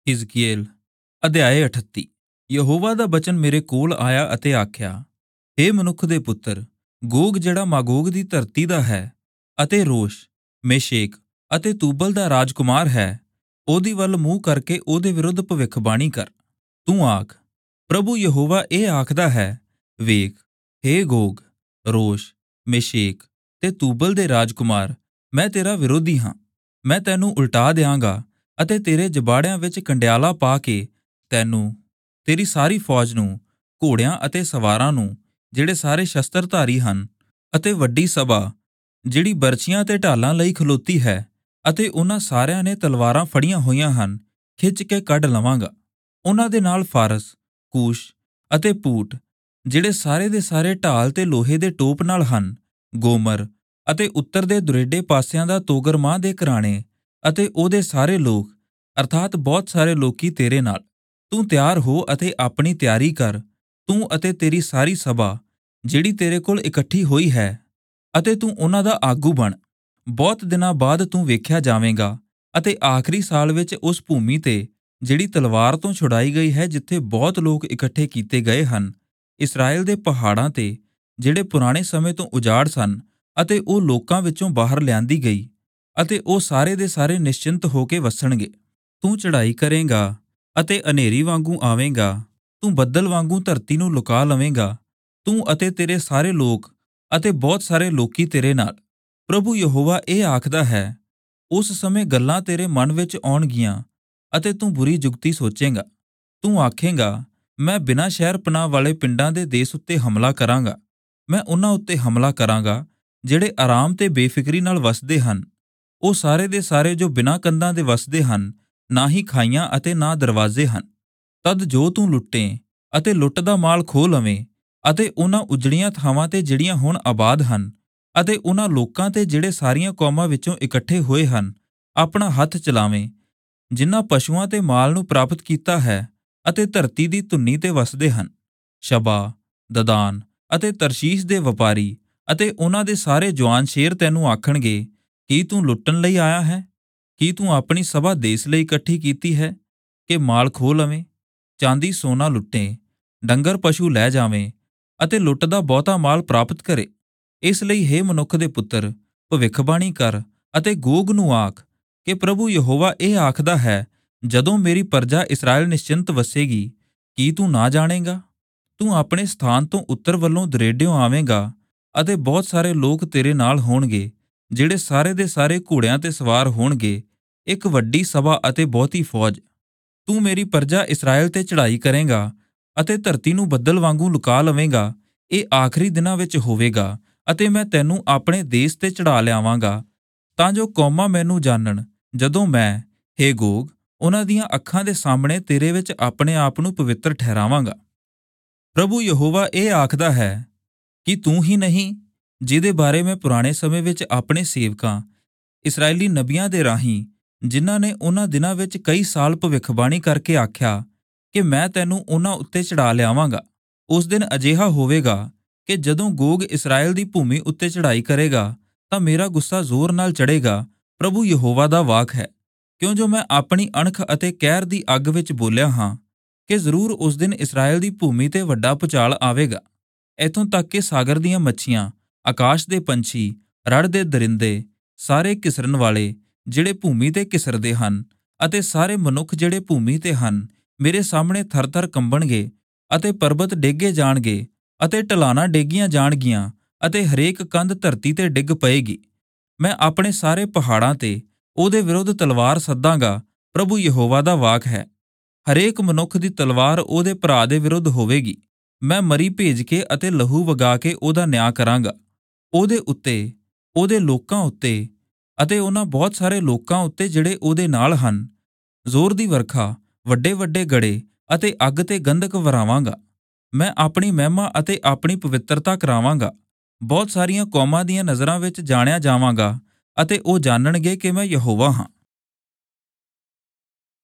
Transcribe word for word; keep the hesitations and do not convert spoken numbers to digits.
ਹਿਜ਼ਕੀਏਲ ਅਧਿਆਇ ਅਠੱਤੀ। ਯਹੋਵਾ ਦਾ ਬਚਨ ਮੇਰੇ ਕੋਲ ਆਇਆ ਅਤੇ ਆਖਿਆ, ਹੇ ਮਨੁੱਖ ਦੇ ਪੁੱਤਰ, ਗੋਗ ਜਿਹੜਾ ਮਾਗੋਗ ਦੀ ਧਰਤੀ ਦਾ ਹੈ, ਅਤੇ ਰੋਸ਼, ਮੇਸ਼ੇਕ ਅਤੇ ਤੂਬਲ ਦਾ ਰਾਜਕੁਮਾਰ ਹੈ, ਉਹਦੀ ਵੱਲ ਮੂੰਹ ਕਰਕੇ ਉਹਦੇ ਵਿਰੁੱਧ ਭਵਿੱਖਬਾਣੀ ਕਰ। ਤੂੰ ਆਖ, ਪ੍ਰਭੂ ਯਹੋਵਾ ਇਹ ਆਖਦਾ ਹੈ, ਵੇਖ, ਹੇ ਗੋਗ, ਰੋਸ਼, ਮੇਸ਼ੇਕ ਤੇ ਤੂਬਲ ਦੇ ਰਾਜਕੁਮਾਰ, ਮੈਂ ਤੇਰਾ ਵਿਰੋਧੀ ਹਾਂ। ਮੈਂ ਤੈਨੂੰ ਉਲਟਾ ਦਿਆਂਗਾ ਅਤੇ ਤੇਰੇ ਜਬਾੜਿਆਂ ਵਿੱਚ ਕੰਡਿਆਲਾ ਪਾ ਕੇ ਤੈਨੂੰ, ਤੇਰੀ ਸਾਰੀ ਫੌਜ ਨੂੰ, ਘੋੜਿਆਂ ਅਤੇ ਸਵਾਰਾਂ ਨੂੰ, ਜਿਹੜੇ ਸਾਰੇ ਸ਼ਸਤਰਧਾਰੀ ਹਨ, ਅਤੇ ਵੱਡੀ ਸਭਾ ਜਿਹੜੀ ਬਰਛੀਆਂ ਤੇ ਢਾਲਾਂ ਲਈ ਖਲੋਤੀ ਹੈ, ਅਤੇ ਉਹਨਾਂ ਸਾਰਿਆਂ ਨੇ ਤਲਵਾਰਾਂ ਫੜੀਆਂ ਹੋਈਆਂ ਹਨ, ਖਿੱਚ ਕੇ ਕੱਢ ਲਵਾਂਗਾ। ਉਹਨਾਂ ਦੇ ਨਾਲ ਫਾਰਸ, ਕੂਸ਼ ਅਤੇ ਪੂਟ, ਜਿਹੜੇ ਸਾਰੇ ਦੇ ਸਾਰੇ ਢਾਲ ਤੇ ਲੋਹੇ ਦੇ ਟੋਪ ਨਾਲ ਹਨ, ਗੋਮਰ ਅਤੇ ਉੱਤਰ ਦੇ ਦੁਰੇਡੇ ਪਾਸਿਆਂ ਦਾ ਤੋਗਰਮਾਹ ਦੇ ਘਰਾਣੇ, ਅਤੇ ਉਹਦੇ ਸਾਰੇ ਲੋਕ, ਅਰਥਾਤ ਬਹੁਤ ਸਾਰੇ ਲੋਕੀ ਤੇਰੇ ਨਾਲ। ਤੂੰ ਤਿਆਰ ਹੋ ਅਤੇ ਆਪਣੀ ਤਿਆਰੀ ਕਰ, ਤੂੰ ਅਤੇ ਤੇਰੀ ਸਾਰੀ ਸਭਾ ਜਿਹੜੀ ਤੇਰੇ ਕੋਲ ਇਕੱਠੀ ਹੋਈ ਹੈ, ਅਤੇ ਤੂੰ ਉਹਨਾਂ ਦਾ ਆਗੂ ਬਣ। ਬਹੁਤ ਦਿਨਾਂ ਬਾਅਦ ਤੂੰ ਵੇਖਿਆ ਜਾਵੇਂਗਾ, ਅਤੇ ਆਖਰੀ ਸਾਲ ਵਿੱਚ ਉਸ ਭੂਮੀ ਤੇ ਜਿਹੜੀ ਤਲਵਾਰ ਤੋਂ ਛੁਡਾਈ ਗਈ ਹੈ, ਜਿੱਥੇ ਬਹੁਤ ਲੋਕ ਇਕੱਠੇ ਕੀਤੇ ਗਏ ਹਨ, ਇਸਰਾਏਲ ਦੇ ਪਹਾੜਾਂ ਤੇ, ਜਿਹੜੇ ਪੁਰਾਣੇ ਸਮੇਂ ਤੋਂ ਉਜਾੜ ਸਨ, ਅਤੇ ਉਹ ਲੋਕਾਂ ਵਿੱਚੋਂ ਬਾਹਰ ਲਿਆਂਦੀ ਗਈ, ਅਤੇ ਉਹ ਸਾਰੇ ਦੇ ਸਾਰੇ ਨਿਸ਼ਚਿੰਤ ਹੋ ਕੇ ਵਸਣਗੇ। ਤੂੰ ਚੜ੍ਹਾਈ ਕਰੇਂਗਾ ਅਤੇ ਹਨੇਰੀ ਵਾਂਗੂ ਆਵੇਂਗਾ, ਤੂੰ ਬੱਦਲ ਵਾਂਗੂ ਧਰਤੀ ਨੂੰ ਲੁਕਾ ਲਵੇਂਗਾ, ਤੂੰ ਅਤੇ ਤੇਰੇ ਸਾਰੇ ਲੋਕ ਅਤੇ ਬਹੁਤ ਸਾਰੇ ਲੋਕੀ ਤੇਰੇ ਨਾਲ। ਪ੍ਰਭੂ ਯਹੋਵਾ ਇਹ ਆਖਦਾ ਹੈ, ਉਸ ਸਮੇਂ ਗੱਲਾਂ ਤੇਰੇ ਮਨ ਵਿੱਚ ਆਉਣਗੀਆਂ, ਅਤੇ ਤੂੰ ਬੁਰੀ ਜੁਗਤੀ ਸੋਚੇਂਗਾ। ਤੂੰ ਆਖੇਂਗਾ, ਮੈਂ ਬਿਨਾਂ ਸ਼ਹਿਰ ਪਨਾਹ ਵਾਲੇ ਪਿੰਡਾਂ ਦੇ ਦੇਸ ਉੱਤੇ ਹਮਲਾ ਕਰਾਂਗਾ। ਮੈਂ ਉਹਨਾਂ ਉੱਤੇ ਹਮਲਾ ਕਰਾਂਗਾ ਜਿਹੜੇ ਆਰਾਮ ਤੇ ਬੇਫਿਕਰੀ ਨਾਲ ਵਸਦੇ ਹਨ, ਉਹ ਸਾਰੇ ਦੇ ਸਾਰੇ ਜੋ ਬਿਨਾਂ ਕੰਧਾਂ ਦੇ ਵਸਦੇ ਹਨ, ਨਾ ਹੀ ਖਾਈਆਂ ਅਤੇ ਨਾ ਦਰਵਾਜ਼ੇ ਹਨ। ਤਦ ਜੋ ਤੂੰ ਲੁੱਟੇ ਅਤੇ ਲੁੱਟ ਦਾ ਮਾਲ ਖੋਹ ਲਵੇਂ, ਅਤੇ ਉਹਨਾਂ ਉਜੜੀਆਂ ਥਾਵਾਂ ਤੇ ਜਿਹੜੀਆਂ ਹੁਣ ਆਬਾਦ ਹਨ, ਅਤੇ ਉਹਨਾਂ ਲੋਕਾਂ ਤੇ ਜਿਹੜੇ ਸਾਰੀਆਂ ਕੌਮਾਂ ਵਿੱਚੋਂ ਇਕੱਠੇ ਹੋਏ ਹਨ, ਆਪਣਾ ਹੱਥ ਚਲਾਵੇਂ, ਜਿਨ੍ਹਾਂ ਪਸ਼ੂਆਂ ਤੇ ਮਾਲ ਨੂੰ ਪ੍ਰਾਪਤ ਕੀਤਾ ਹੈ, ਅਤੇ ਧਰਤੀ ਦੀ ਧੁੰਨੀ ਤੇ ਵਸਦੇ ਹਨ। ਸ਼ਬਾ, ਦਦਾਨ ਅਤੇ ਤਰਸ਼ੀਸ਼ ਦੇ ਵਪਾਰੀ ਅਤੇ ਉਹਨਾਂ ਦੇ ਸਾਰੇ ਜਵਾਨ ਸ਼ੇਰ ਤੈਨੂੰ ਆਖਣਗੇ, ਕੀ ਤੂੰ ਲੁੱਟਣ ਲਈ ਆਇਆ ਹੈ? ਕੀ ਤੂੰ ਆਪਣੀ ਸਭਾ ਦੇਸ ਲਈ ਇਕੱਠੀ ਕੀਤੀ ਹੈ, ਕਿ ਮਾਲ ਖੋਹ ਲਵੇਂ, ਚਾਂਦੀ ਸੋਨਾ ਲੁੱਟੇ, ਡੰਗਰ ਪਸ਼ੂ ਲੈ ਜਾਵੇਂ, ਅਤੇ ਲੁੱਟ ਦਾ ਬਹੁਤਾ ਮਾਲ ਪ੍ਰਾਪਤ ਕਰੇ? ਇਸ ਲਈ ਹੇ ਮਨੁੱਖ ਦੇ ਪੁੱਤਰ, ਭਵਿੱਖਬਾਣੀ ਕਰ ਅਤੇ ਗੋਗ ਨੂੰ ਆਖ ਕਿ ਪ੍ਰਭੂ ਯਹੋਵਾ ਇਹ ਆਖਦਾ ਹੈ, ਜਦੋਂ ਮੇਰੀ ਪਰਜਾ ਇਸਰਾਏਲ ਨਿਸ਼ਚਿੰਤ ਵਸੇਗੀ, ਕੀ ਤੂੰ ਨਾ ਜਾਣੇਗਾ? ਤੂੰ ਆਪਣੇ ਸਥਾਨ ਤੋਂ ਉੱਤਰ ਵੱਲੋਂ ਦੁਰੇਡਿਓਂ ਆਵੇਂਗਾ, ਅਤੇ ਬਹੁਤ ਸਾਰੇ ਲੋਕ ਤੇਰੇ ਨਾਲ ਹੋਣਗੇ, ਜਿਹੜੇ ਸਾਰੇ ਦੇ ਸਾਰੇ ਘੋੜਿਆਂ ਤੇ ਸਵਾਰ ਹੋਣਗੇ, ਇੱਕ ਵੱਡੀ ਸਭਾ ਅਤੇ ਬਹੁਤੀ ਫੌਜ। ਤੂੰ ਮੇਰੀ ਪਰਜਾ ਇਸਰਾਏਲ ਤੇ ਚੜ੍ਹਾਈ ਕਰੇਂਗਾ, ਅਤੇ ਧਰਤੀ ਨੂੰ ਬੱਦਲ ਵਾਂਗੂ ਲੁਕਾ ਲਵੇਂਗਾ। ਇਹ ਆਖਰੀ ਦਿਨਾਂ ਵਿੱਚ ਹੋਵੇਗਾ, ਅਤੇ ਮੈਂ ਤੈਨੂੰ ਆਪਣੇ ਦੇਸ ਤੇ ਚੜ੍ਹਾ ਲਿਆਵਾਂਗਾ, ਤਾਂ ਜੋ ਕੌਮਾਂ ਮੈਨੂੰ ਜਾਣਨ, ਜਦੋਂ ਮੈਂ, ਹੇ ਗੋਗ, ਉਹਨਾਂ ਦੀਆਂ ਅੱਖਾਂ ਦੇ ਸਾਹਮਣੇ ਤੇਰੇ ਵਿੱਚ ਆਪਣੇ ਆਪ ਨੂੰ ਪਵਿੱਤਰ ਠਹਿਰਾਵਾਂਗਾ। ਪ੍ਰਭੂ ਯਹੋਵਾ ਇਹ ਆਖਦਾ ਹੈ, ਕਿ ਤੂੰ ਹੀ ਨਹੀਂ, ਜਿਹਦੇ ਬਾਰੇ ਮੈਂ ਪੁਰਾਣੇ ਸਮੇਂ ਵਿੱਚ ਆਪਣੇ ਸੇਵਕਾਂ, ਇਸਰਾਏਲੀ ਨਬੀਆਂ ਦੇ ਰਾਹੀਂ, ਜਿਨ੍ਹਾਂ ਨੇ ਉਹਨਾਂ ਦਿਨਾਂ ਵਿੱਚ ਕਈ ਸਾਲ ਭਵਿੱਖਬਾਣੀ ਕਰਕੇ ਆਖਿਆ ਕਿ ਮੈਂ ਤੈਨੂੰ ਉਹਨਾਂ ਉੱਤੇ ਚੜ੍ਹਾ ਲਿਆਵਾਂਗਾ। ਉਸ ਦਿਨ ਅਜਿਹਾ ਹੋਵੇਗਾ ਕਿ ਜਦੋਂ ਗੋਗ ਇਸਰਾਏਲ ਦੀ ਭੂਮੀ ਉੱਤੇ ਚੜ੍ਹਾਈ ਕਰੇਗਾ, ਤਾਂ ਮੇਰਾ ਗੁੱਸਾ ਜ਼ੋਰ ਨਾਲ ਚੜ੍ਹੇਗਾ। ਪ੍ਰਭੂ ਯਹੋਵਾ ਦਾ ਵਾਕ ਹੈ, ਕਿਉਂ ਜੋ ਮੈਂ ਆਪਣੀ ਅਣਖ ਅਤੇ ਕਹਿਰ ਦੀ ਅੱਗ ਵਿੱਚ ਬੋਲਿਆ ਹਾਂ, ਕਿ ਜ਼ਰੂਰ ਉਸ ਦਿਨ ਇਸਰਾਏਲ ਦੀ ਭੂਮੀ ਤੇ ਵੱਡਾ ਭੁਚਾਲ ਆਵੇਗਾ। ਇੱਥੋਂ ਤੱਕ ਕਿ ਸਾਗਰ ਦੀਆਂ ਮੱਛੀਆਂ, ਆਕਾਸ਼ ਦੇ ਪੰਛੀ, ਰੜ ਦੇ ਦਰਿੰਦੇ, ਸਾਰੇ ਘਿਸਰਨ ਵਾਲੇ ਜਿਹੜੇ ਭੂਮੀ ਤੇ ਘਿਸਰਦੇ ਹਨ, ਅਤੇ ਸਾਰੇ ਮਨੁੱਖ ਜਿਹੜੇ ਭੂਮੀ ਤੇ ਹਨ, ਮੇਰੇ ਸਾਹਮਣੇ ਥਰ-ਥਰ ਕੰਬਣਗੇ, ਅਤੇ ਪਰਬਤ ਡੇਗੇ ਜਾਣਗੇ, ਅਤੇ ਢਲਾਨਾਂ ਡੇਗੀਆਂ ਜਾਣਗੀਆਂ, ਅਤੇ ਹਰੇਕ ਕੰਧ ਧਰਤੀ ਤੇ ਡਿੱਗ ਪਏਗੀ। ਮੈਂ ਆਪਣੇ ਸਾਰੇ ਪਹਾੜਾਂ ਤੇ ਉਹਦੇ ਵਿਰੁੱਧ ਤਲਵਾਰ ਸੱਦਾਂਗਾ। ਪ੍ਰਭੂ ਯਹੋਵਾ ਦਾ ਵਾਕ ਹੈ, ਹਰੇਕ ਮਨੁੱਖ ਦੀ ਤਲਵਾਰ ਉਹਦੇ ਭਰਾ ਦੇ ਵਿਰੁੱਧ ਹੋਵੇਗੀ। ਮੈਂ ਮਰੀ ਭੇਜ ਕੇ ਅਤੇ ਲਹੂ ਵਗਾ ਕੇ ਉਹਦਾ ਨਿਆਂ ਕਰਾਂਗਾ, ਉਹਦੇ ਉੱਤੇ, ਉਹਦੇ ਲੋਕਾਂ ਉੱਤੇ, ਅਤੇ ਉਹਨਾਂ ਬਹੁਤ ਸਾਰੇ ਲੋਕਾਂ ਉੱਤੇ ਜਿਹੜੇ ਉਹਦੇ ਨਾਲ ਹਨ। ਜ਼ੋਰ ਦੀ ਵਰਖਾ, ਵੱਡੇ ਵੱਡੇ ਗੜੇ ਅਤੇ ਅੱਗ ਤੇ ਗੰਧਕ ਵਰਾਵਾਂਗਾ। ਮੈਂ ਆਪਣੀ ਮਹਿਮਾ ਅਤੇ ਆਪਣੀ ਪਵਿੱਤਰਤਾ ਕਰਾਵਾਂਗਾ। ਬਹੁਤ ਸਾਰੀਆਂ ਕੌਮਾਂ ਦੀਆਂ ਨਜ਼ਰਾਂ ਵਿੱਚ ਜਾਣਿਆ ਜਾਵਾਂਗਾ, ਅਤੇ ਉਹ ਜਾਣਨਗੇ ਕਿ ਮੈਂ ਯਹੋਵਾ ਹਾਂ।